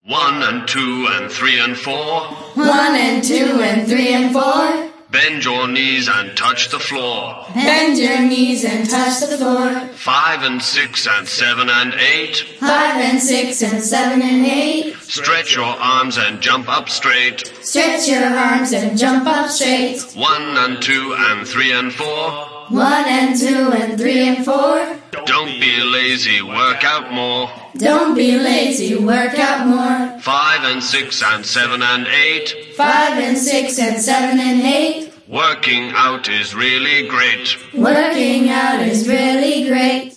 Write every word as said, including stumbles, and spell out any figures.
One and two and three and four. One and two and three and four. Bend your knees and touch the floor. Bend your knees and touch the floor. Five and six and seven and eight. Five and six and seven and eight. Stretch your arms and jump up straight. Stretch your arms and jump up straight. One and two and three and four. One and two and three and four. Don't be lazy, work out more. Don't be lazy, work out more. Five and six and seven and eight. Five and six and seven and eight. Working out is really great. Working out is really great.